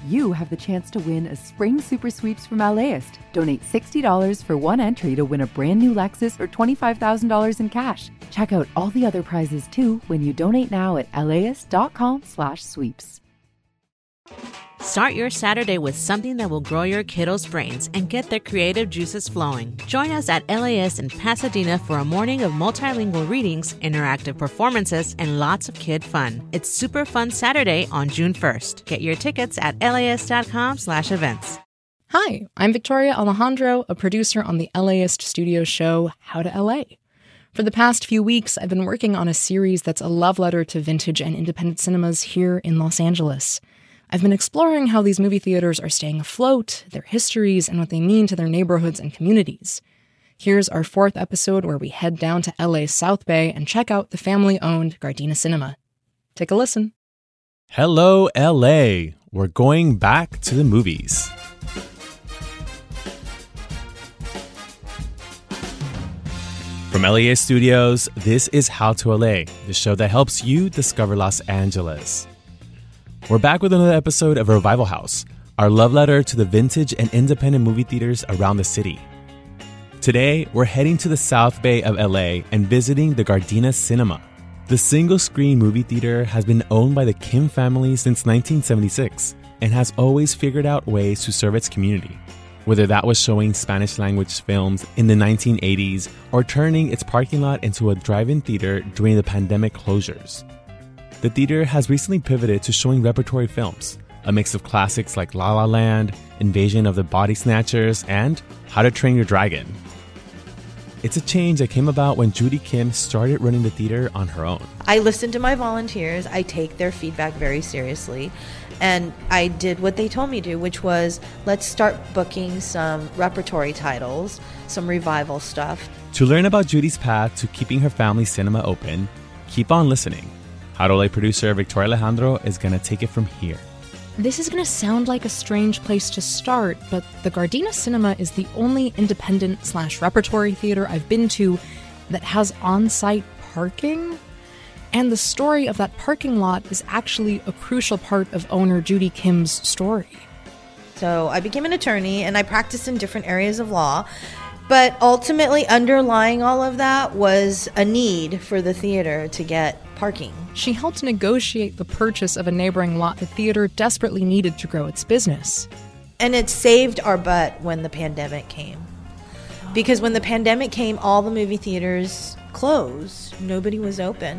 you have the chance to win a spring super sweeps from LAist. Donate $60 for one entry to win a brand new Lexus or $25,000 in cash. Check out all the other prizes too when you donate now at laist.com/sweeps. Start your Saturday with something that will grow your kiddos' brains and get their creative juices flowing. Join us at LAist in Pasadena for a morning of multilingual readings, interactive performances, and lots of kid fun. It's Super Fun Saturday on June 1st. Get your tickets at laist.com/events. Hi, I'm Victoria Alejandro, a producer on the LAist studio show How to LA. For the past few weeks, I've been working on a series that's a love letter to vintage and independent cinemas here in Los Angeles. I've been exploring how these movie theaters are staying afloat, their histories, and what they mean to their neighborhoods and communities. Here's our 4th episode where we head down to LA's South Bay and check out the family-owned Gardena Cinema. Take a listen. Hello, LA. We're going back to the movies. From LAist Studios, this is How to LA, the show that helps you discover Los Angeles. We're back with another episode of Revival House, our love letter to the vintage and independent movie theaters around the city. Today, we're heading to the South Bay of LA and visiting the Gardena Cinema. The single-screen movie theater has been owned by the Kim family since 1976 and has always figured out ways to serve its community, whether that was showing Spanish-language films in the 1980s or turning its parking lot into a drive-in theater during the pandemic closures. The theater has recently pivoted to showing repertory films, a mix of classics like La La Land, Invasion of the Body Snatchers, and How to Train Your Dragon. It's a change that came about when Judy Kim started running the theater on her own. I listen to my volunteers, I take their feedback very seriously, and I did what they told me to, which was let's start booking some repertory titles, some revival stuff. To learn about Judy's path to keeping her family cinema open, keep on listening. How to LA producer Victoria Alejandro is going to take it from here. This is going to sound like a strange place to start, but the Gardena Cinema is the only independent/repertory theater I've been to that has on-site parking. And the story of that parking lot is actually a crucial part of owner Judy Kim's story. So I became an attorney and I practiced in different areas of law. But ultimately, underlying all of that was a need for the theater to get parking. She helped negotiate the purchase of a neighboring lot the theater desperately needed to grow its business. And it saved our butt when the pandemic came. Because when the pandemic came, all the movie theaters closed. Nobody was open.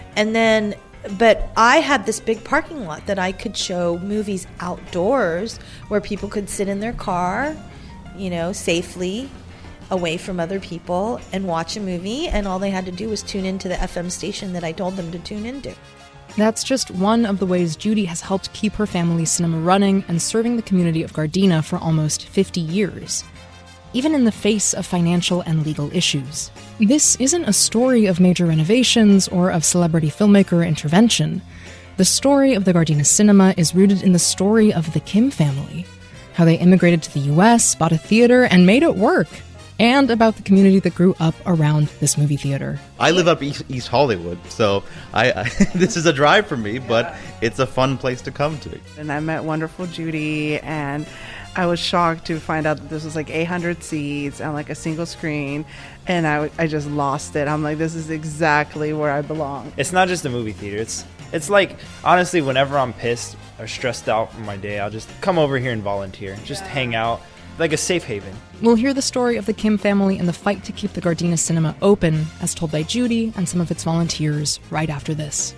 But I had this big parking lot that I could show movies outdoors where people could sit in their car, safely, away from other people and watch a movie, and all they had to do was tune into the FM station that I told them to tune into. That's just one of the ways Judy has helped keep her family's cinema running and serving the community of Gardena for almost 50 years, even in the face of financial and legal issues. This isn't a story of major renovations or of celebrity filmmaker intervention. The story of the Gardena Cinema is rooted in the story of the Kim family, how they immigrated to the US, bought a theater, and made it work, and about the community that grew up around this movie theater. I live up East Hollywood, so I this is a drive for me, but it's a fun place to come to. And I met wonderful Judy, and I was shocked to find out that this was like 800 seats and like a single screen, and I just lost it. I'm like, this is exactly where I belong. It's not just a movie theater. It's like, honestly, whenever I'm pissed or stressed out from my day, I'll just come over here and volunteer, just hang out. Like a safe haven. We'll hear the story of the Kim family and the fight to keep the Gardena Cinema open, as told by Judy and some of its volunteers, right after this.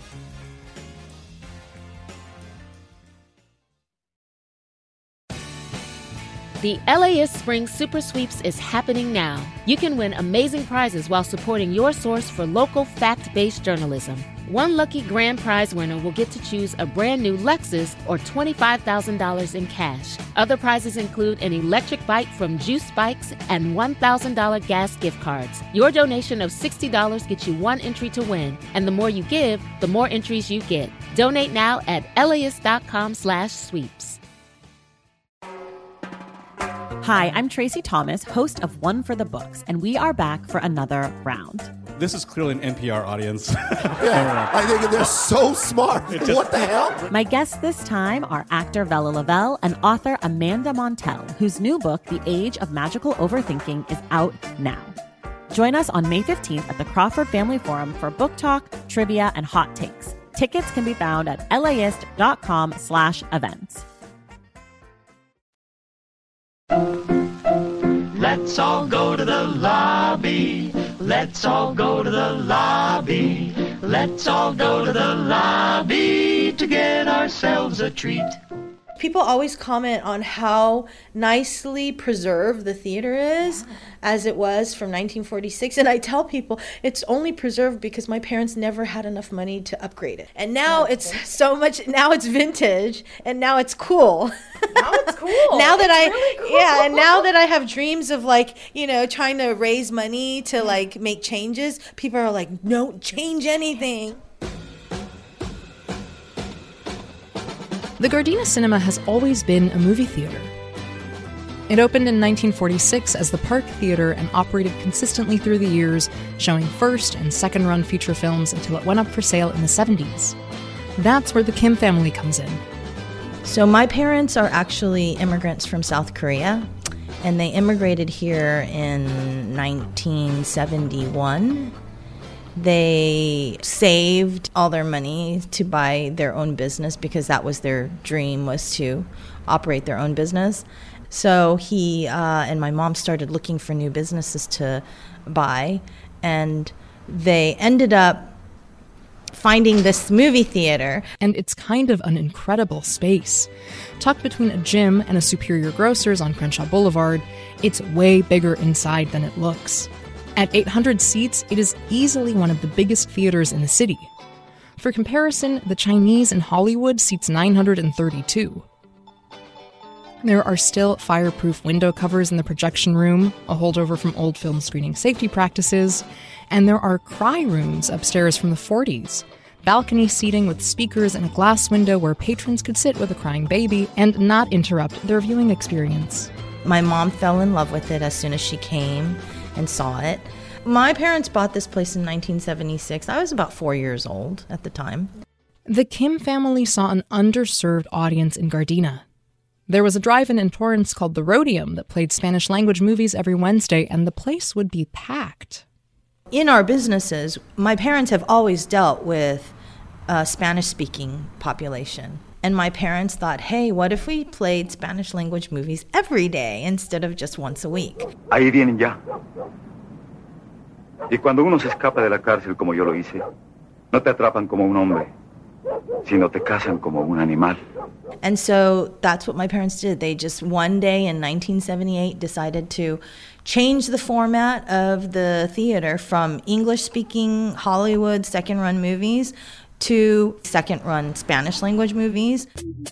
The LAist Spring Super Sweeps is happening now. You can win amazing prizes while supporting your source for local fact-based journalism. One lucky grand prize winner will get to choose a brand new Lexus or $25,000 in cash. Other prizes include an electric bike from Juice Bikes and $1,000 gas gift cards. Your donation of $60 gets you one entry to win, and the more you give, the more entries you get. Donate now at laist.com/sweeps. Hi, I'm Tracy Thomas, host of One for the Books, and we are back for another round. This is clearly an NPR audience. Yeah, I think they're so smart. What the hell? My guests this time are actor Vella Lavelle and author Amanda Montell, whose new book, The Age of Magical Overthinking, is out now. Join us on May 15th at the Crawford Family Forum for book talk, trivia, and hot takes. Tickets can be found at laist.com/events. Let's all go to the lobby. Let's all go to the lobby. Let's all go to the lobby to get ourselves a treat. People always comment on how nicely preserved the theater is, as it was from 1946. And I tell people it's only preserved because my parents never had enough money to upgrade it. And now it's so much, now it's vintage, and now it's cool. Now it's cool. Now that really cool. Yeah, and now that I have dreams of, like, you know, trying to raise money to, like, make changes, people are like, don't change anything. The Gardena Cinema has always been a movie theater. It opened in 1946 as the Park Theater and operated consistently through the years, showing first and second-run feature films until it went up for sale in the 70s. That's where the Kim family comes in. So my parents are actually immigrants from South Korea, and they immigrated here in 1971. They saved all their money to buy their own business because that was their dream, was to operate their own business. So he and my mom started looking for new businesses to buy, and they ended up finding this movie theater. And it's kind of an incredible space. Tucked between a gym and a Superior Grocers on Crenshaw Boulevard, it's way bigger inside than it looks. At 800 seats, it is easily one of the biggest theaters in the city. For comparison, the Chinese in Hollywood seats 932. There are still fireproof window covers in the projection room, a holdover from old film screening safety practices, and there are cry rooms upstairs from the 40s, balcony seating with speakers and a glass window where patrons could sit with a crying baby and not interrupt their viewing experience. My mom fell in love with it as soon as she came and saw it. My parents bought this place in 1976. I was about 4 years old at the time. The Kim family saw an underserved audience in Gardena. There was a drive-in in Torrance called the Rhodium that played Spanish-language movies every Wednesday, and the place would be packed. In our businesses, my parents have always dealt with a Spanish-speaking population. And my parents thought, hey, what if we played Spanish-language movies every day instead of just once a week? Ahí vienen ya. Y cuando uno se escapa de la cárcel como yo lo hice, no te atrapan como un hombre, sino te cazan como un animal. And so that's what my parents did. They just one day in 1978 decided to change the format of the theater from English-speaking Hollywood second-run movies to second-run Spanish-language movies.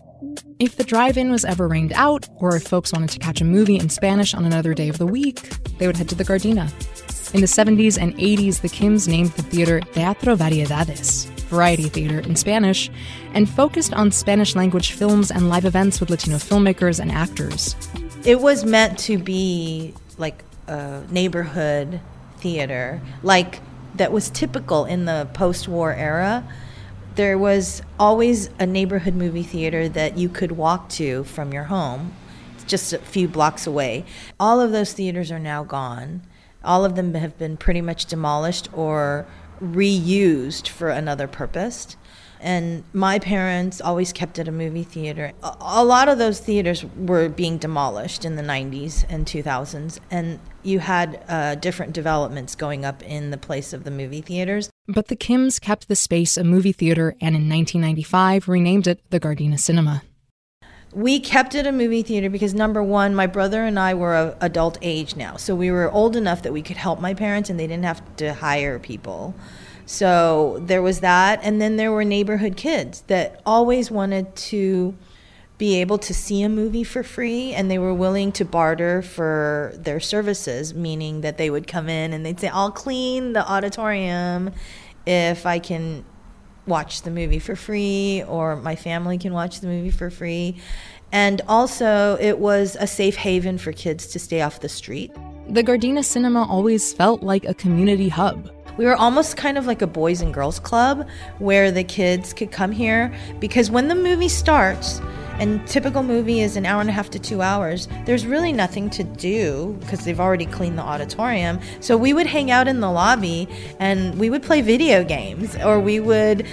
If the drive-in was ever rained out, or if folks wanted to catch a movie in Spanish on another day of the week, they would head to the Gardena. In the 70s and 80s, the Kims named the theater Teatro Variedades, variety theater in Spanish, and focused on Spanish-language films and live events with Latino filmmakers and actors. It was meant to be like a neighborhood theater, like that was typical in the post-war era. There was always a neighborhood movie theater that you could walk to from your home, just a few blocks away. All of those theaters are now gone. All of them have been pretty much demolished or reused for another purpose. And my parents always kept at a movie theater. A lot of those theaters were being demolished in the 90s and 2000s, and you had different developments going up in the place of the movie theaters. But the Kims kept the space a movie theater and in 1995 renamed it the Gardena Cinema. We kept it a movie theater because, number one, my brother and I were of adult age now. So we were old enough that we could help my parents and they didn't have to hire people. So there was that. And then there were neighborhood kids that always wanted to be able to see a movie for free, and they were willing to barter for their services, meaning that they would come in and they'd say, I'll clean the auditorium if I can watch the movie for free, or my family can watch the movie for free. And also it was a safe haven for kids to stay off the street. The Gardena Cinema always felt like a community hub. We were almost kind of like a boys and girls club where the kids could come here, because when the movie starts, and typical movie is an hour and a half to 2 hours, there's really nothing to do because they've already cleaned the auditorium. So we would hang out in the lobby and we would play video games, or we would,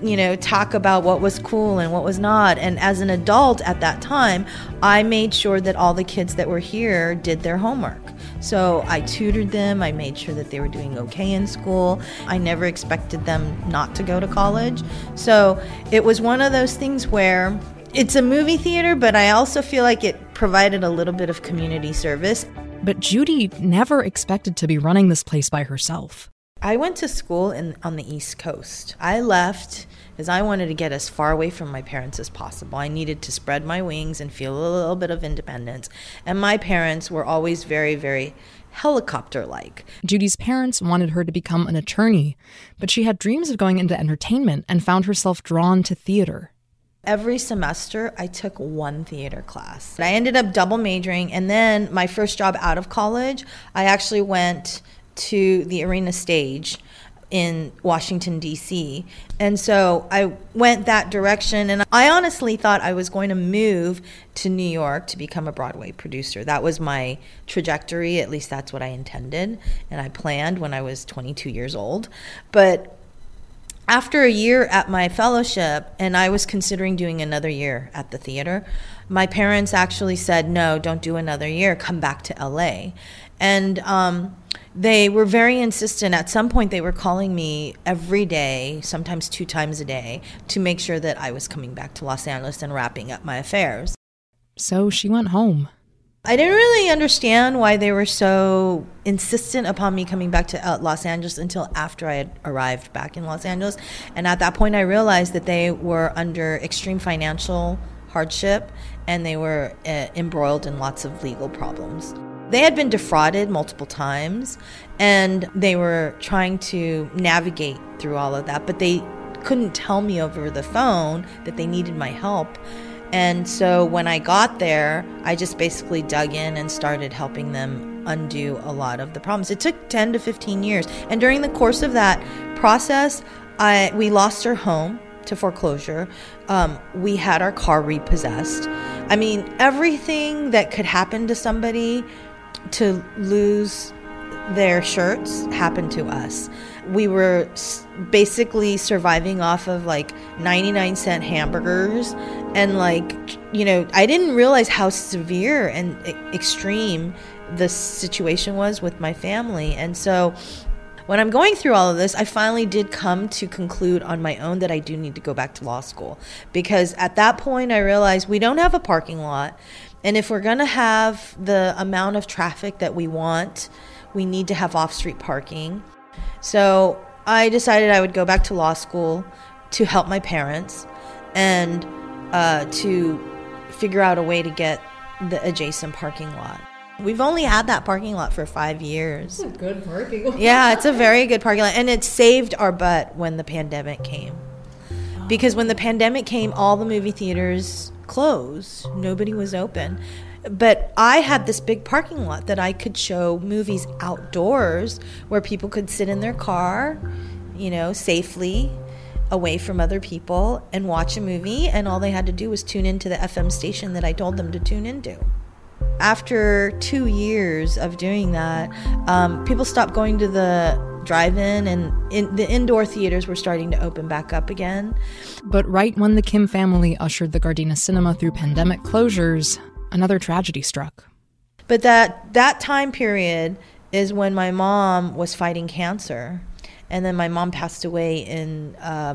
talk about what was cool and what was not. And as an adult at that time, I made sure that all the kids that were here did their homework. So I tutored them. I made sure that they were doing okay in school. I never expected them not to go to college. So it was one of those things where it's a movie theater, but I also feel like it provided a little bit of community service. But Judy never expected to be running this place by herself. I went to school on the East Coast. I left because I wanted to get as far away from my parents as possible. I needed to spread my wings and feel a little bit of independence. And my parents were always very, very helicopter-like. Judy's parents wanted her to become an attorney, but she had dreams of going into entertainment and found herself drawn to theater. Every semester, I took one theater class. I ended up double majoring, and then my first job out of college, I actually went to the Arena Stage in Washington, D.C. And so I went that direction, and I honestly thought I was going to move to New York to become a Broadway producer. That was my trajectory, at least that's what I intended, and I planned when I was 22 years old. But after a year at my fellowship, and I was considering doing another year at the theater, my parents actually said, no, don't do another year, come back to LA. And they were very insistent. At some point, they were calling me every day, sometimes 2 times a day, to make sure that I was coming back to Los Angeles and wrapping up my affairs. So she went home. I didn't really understand why they were so insistent upon me coming back to Los Angeles until after I had arrived back in Los Angeles. And at that point, I realized that they were under extreme financial hardship and they were embroiled in lots of legal problems. They had been defrauded multiple times, and they were trying to navigate through all of that, but they couldn't tell me over the phone that they needed my help. And so when I got there, I just basically dug in and started helping them undo a lot of the problems. It took 10 to 15 years. And during the course of that process, we lost our home to foreclosure. We had our car repossessed. I mean, everything that could happen to somebody to lose their shirts happened to us. We were basically surviving off of like 99-cent hamburgers, and I didn't realize how severe and extreme the situation was with my family. And so when I'm going through all of this, I finally did come to conclude on my own that I do need to go back to law school, because at that point I realized we don't have a parking lot. And if we're going to have the amount of traffic that we want, we need to have off-street parking. So I decided I would go back to law school to help my parents and to figure out a way to get the adjacent parking lot. We've only had that parking lot for 5 years. That's a good parking lot. Yeah, it's a very good parking lot. And it saved our butt when the pandemic came. Because when the pandemic came, all the movie theaters closed. Nobody was open. But I had this big parking lot that I could show movies outdoors where people could sit in their car, safely away from other people and watch a movie. And all they had to do was tune into the FM station that I told them to tune into. After 2 years of doing that, people stopped going to the drive-in, and the indoor theaters were starting to open back up again. But right when the Kim family ushered the Gardena Cinema through pandemic closures, another tragedy struck. But that time period is when my mom was fighting cancer, and then my mom passed away in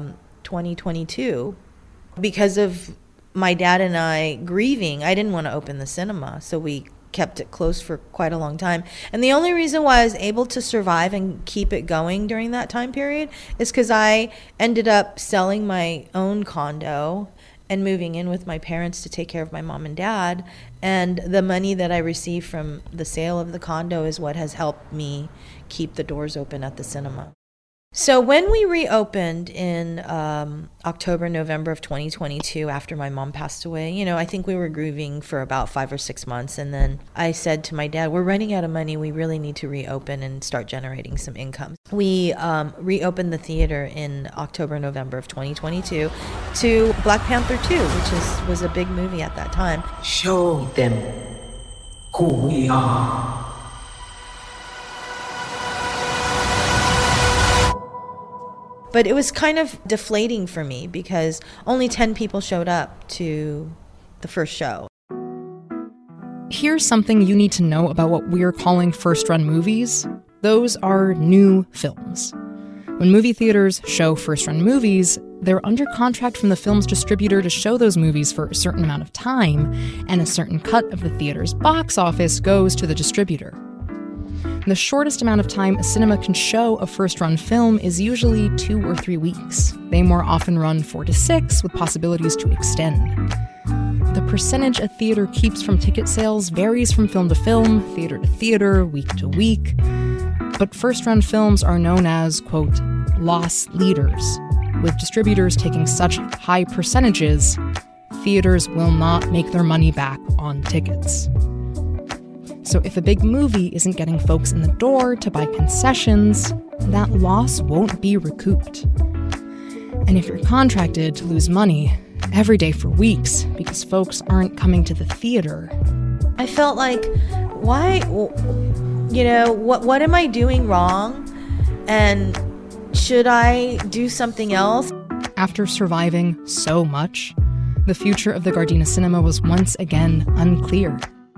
2022 because of my dad and I grieving. I didn't want to open the cinema, so we kept it closed for quite a long time. And the only reason why I was able to survive and keep it going during that time period is because I ended up selling my own condo and moving in with my parents to take care of my mom and dad. And the money that I received from the sale of the condo is what has helped me keep the doors open at the cinema. So when we reopened in October, November of 2022, after my mom passed away, I think we were grieving for about 5 or 6 months. And then I said to my dad, we're running out of money. We really need to reopen and start generating some income. We reopened the theater in October, November of 2022 to Black Panther 2, which was a big movie at that time. Show them who we are. But it was kind of deflating for me because only 10 people showed up to the first show. Here's something you need to know about what we're calling first-run movies. Those are new films. When movie theaters show first-run movies, they're under contract from the film's distributor to show those movies for a certain amount of time, and a certain cut of the theater's box office goes to the distributor. The shortest amount of time a cinema can show a first-run film is usually 2 or 3 weeks. They more often run 4 to 6, with possibilities to extend. The percentage a theater keeps from ticket sales varies from film to film, theater to theater, week to week. But first-run films are known as, quote, loss leaders. With distributors taking such high percentages, theaters will not make their money back on tickets. So if a big movie isn't getting folks in the door to buy concessions, that loss won't be recouped. And if you're contracted to lose money every day for weeks because folks aren't coming to the theater, I felt like, why, what am I doing wrong? And should I do something else? After surviving so much, the future of the Gardena Cinema was once again unclear.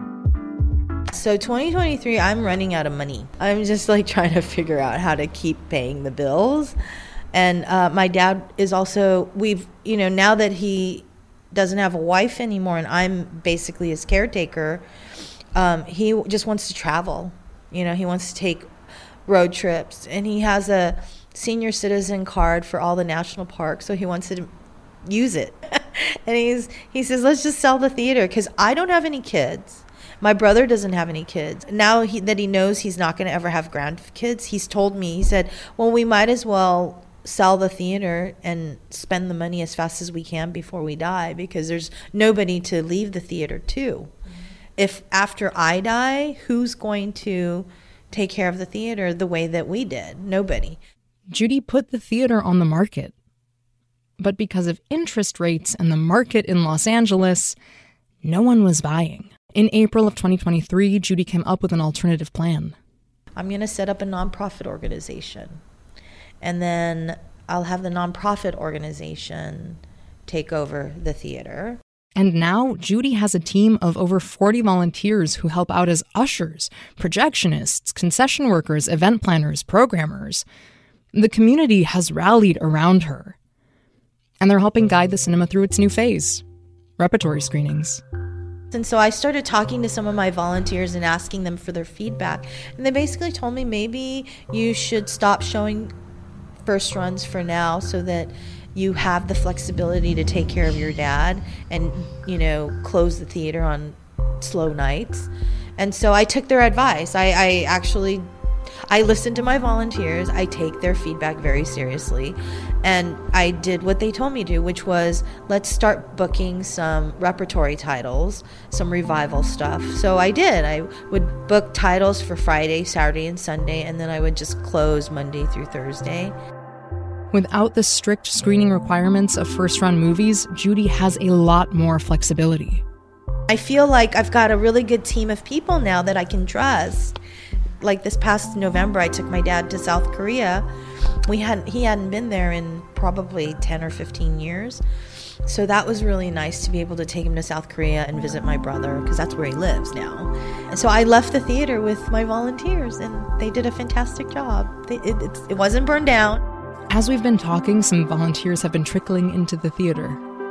So 2023, I'm running out of money. I'm just trying to figure out how to keep paying the bills. And my dad is also, now that he doesn't have a wife anymore and I'm basically his caretaker, he just wants to travel. He wants to take road trips, and he has a senior citizen card for all the national parks, so he wants to use it. And he says, let's just sell the theater, because I don't have any kids. My brother doesn't have any kids. Now that he knows he's not going to ever have grandkids, he's told me, he said, well, we might as well sell the theater and spend the money as fast as we can before we die, because there's nobody to leave the theater to. If after I die, who's going to take care of the theater the way that we did? Nobody. Judy put the theater on the market. But because of interest rates and the market in Los Angeles, no one was buying. In April of 2023, Judy came up with an alternative plan. I'm going to set up a nonprofit organization. And then I'll have the nonprofit organization take over the theater. And now Judy has a team of over 40 volunteers who help out as ushers, projectionists, concession workers, event planners, programmers. The community has rallied around her. And they're helping guide the cinema through its new phase, repertory screenings. And so I started talking to some of my volunteers and asking them for their feedback. And they basically told me maybe you should stop showing first runs for now so that you have the flexibility to take care of your dad and, close the theater on slow nights. And so I took their advice. I listened to my volunteers. I take their feedback very seriously. And I did what they told me to, which was, let's start booking some repertory titles, some revival stuff. So I did. I would book titles for Friday, Saturday, and Sunday, and then I would just close Monday through Thursday. Without the strict screening requirements of first-run movies, Judy has a lot more flexibility. I feel like I've got a really good team of people now that I can trust. Like this past November, I took my dad to South Korea. He hadn't been there in probably 10 or 15 years. So that was really nice to be able to take him to South Korea and visit my brother, because that's where he lives now. And so I left the theater with my volunteers, and they did a fantastic job. It wasn't burned down. As we've been talking, some volunteers have been trickling into the theater.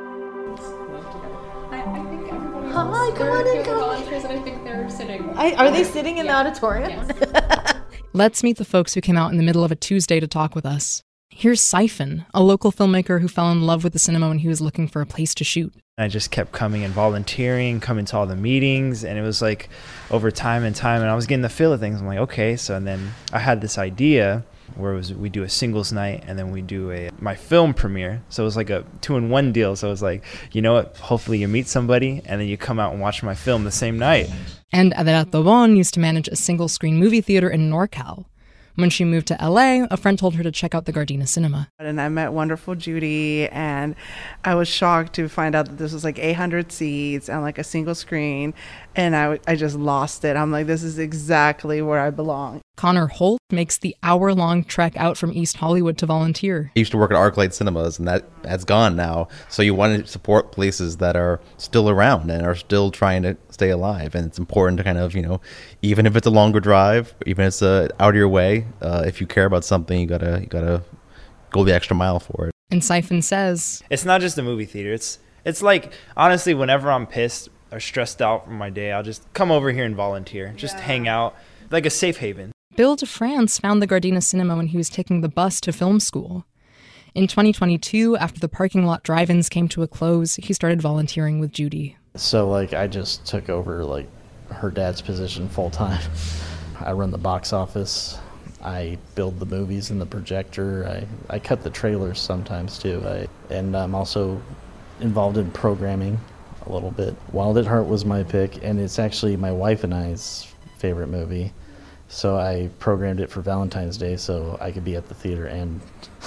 Hi, come on in, come on. And I think they're sitting. Are they sitting in the auditorium? Yes. Let's meet the folks who came out in the middle of a Tuesday to talk with us. Here's Siphon, a local filmmaker who fell in love with the cinema when he was looking for a place to shoot. I just kept coming and volunteering, coming to all the meetings, and it was over time, and I was getting the feel of things. I'm like, okay, and then I had this idea where we do a singles night and then we do my film premiere. So it was like a 2-in-1 deal. So it was like, you know what, hopefully you meet somebody and then you come out and watch my film the same night. And Adela Tobon used to manage a single-screen movie theater in NorCal. When she moved to LA, a friend told her to check out the Gardena Cinema. And I met wonderful Judy, and I was shocked to find out that this was like 800 seats and like a single screen, and I just lost it. I'm like, this is exactly where I belong. Connor Holt makes the hour-long trek out from East Hollywood to volunteer. I used to work at ArcLight Cinemas, and that's gone now. So you want to support places that are still around and are still trying to stay alive. And it's important to kind of, even if it's a longer drive, even if it's out of your way, if you care about something, you gotta go the extra mile for it. And Siphon says, it's not just a movie theater. It's like, honestly, whenever I'm pissed or stressed out from my day, I'll just come over here and volunteer, just hang out, like a safe haven. Bill DeFrance found the Gardena Cinema when he was taking the bus to film school. In 2022, after the parking lot drive-ins came to a close, he started volunteering with Judy. So, I just took over, her dad's position full-time. I run the box office. I build the movies in the projector. I cut the trailers sometimes, too. And I'm also involved in programming a little bit. Wild at Heart was my pick, and it's actually my wife and I's favorite movie. So I programmed it for Valentine's Day so I could be at the theater and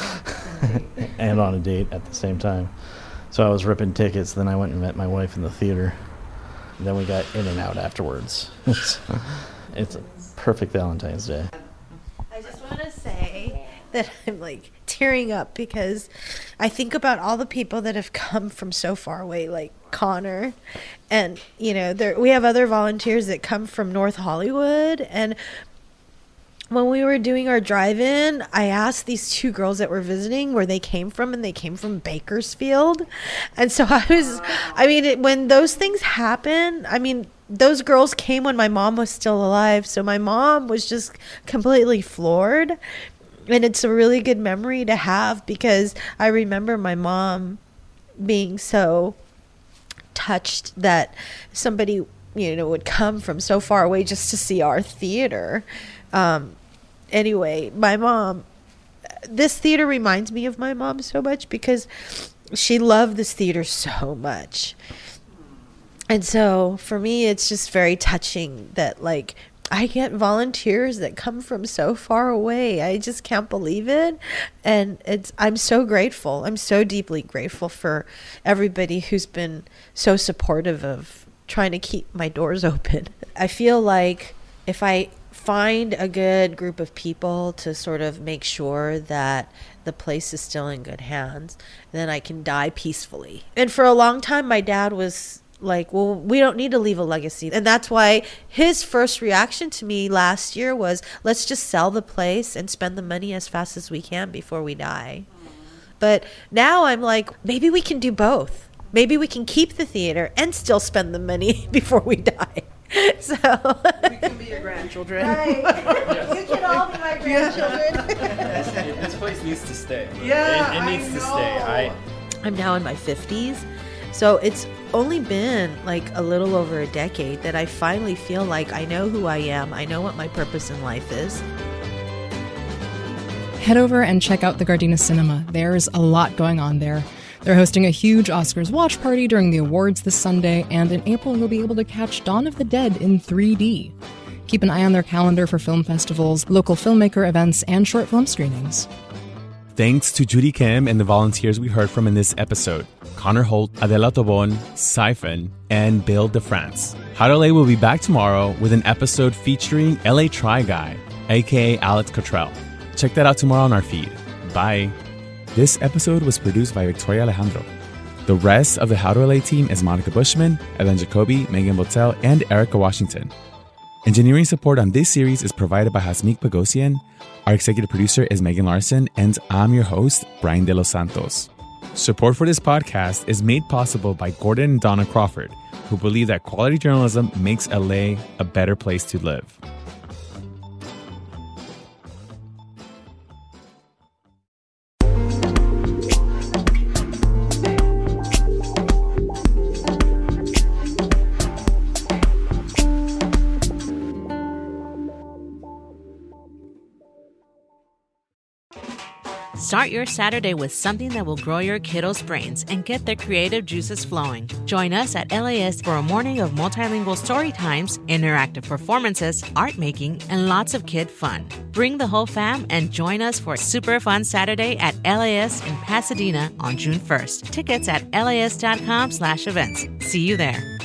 and on a date at the same time. So I was ripping tickets, then I went and met my wife in the theater. And then we got in and out afterwards. It's a perfect Valentine's Day. I just want to say that I'm tearing up because I think about all the people that have come from so far away, like Connor, and we have other volunteers that come from North Hollywood. And when we were doing our drive-in, I asked these two girls that were visiting where they came from, and they came from Bakersfield. And so when those things happen, those girls came when my mom was still alive. So my mom was just completely floored. And it's a really good memory to have because I remember my mom being so touched that somebody, would come from so far away just to see our theater. Anyway, my mom, this theater reminds me of my mom so much because she loved this theater so much. And so for me, it's just very touching that I get volunteers that come from so far away. I just can't believe it. And I'm so grateful. I'm so deeply grateful for everybody who's been so supportive of trying to keep my doors open. I feel like if I find a good group of people to sort of make sure that the place is still in good hands, then I can die peacefully. And for a long time, my dad was like, well, we don't need to leave a legacy. And that's why his first reaction to me last year was, let's just sell the place and spend the money as fast as we can before we die. But now I'm like, maybe we can do both. Maybe we can keep the theater and still spend the money before we die. So we can be your grandchildren. Right. You can all be my grandchildren. This place needs to stay. Yeah, it needs to stay. I'm now in my 50s. So it's only been a little over a decade that I finally feel like I know who I am. I know what my purpose in life is. Head over and check out the Gardena Cinema. There's a lot going on there. They're hosting a huge Oscars watch party during the awards this Sunday, and in April you'll be able to catch Dawn of the Dead in 3D. Keep an eye on their calendar for film festivals, local filmmaker events, and short film screenings. Thanks to Judy Kim and the volunteers we heard from in this episode: Connor Holt, Adela Tobon, Siphon, and Bill DeFrance. How to LA will be back tomorrow with an episode featuring LA Try Guy, aka Alex Cottrell. Check that out tomorrow on our feed. Bye. This episode was produced by Victoria Alejandro. The rest of the How to LA team is Monica Bushman, Evan Jacoby, Megan Botel, and Erica Washington. Engineering support on this series is provided by Hasmik Pagosian. Our executive producer is Megan Larson, and I'm your host, Brian De Los Santos. Support for this podcast is made possible by Gordon and Donna Crawford, who believe that quality journalism makes LA a better place to live. Start your Saturday with something that will grow your kiddos' brains and get their creative juices flowing. Join us at LAist for a morning of multilingual story times, interactive performances, art making, and lots of kid fun. Bring the whole fam and join us for a super fun Saturday at LAist in Pasadena on June 1st. Tickets at LAist.com/events. See you there.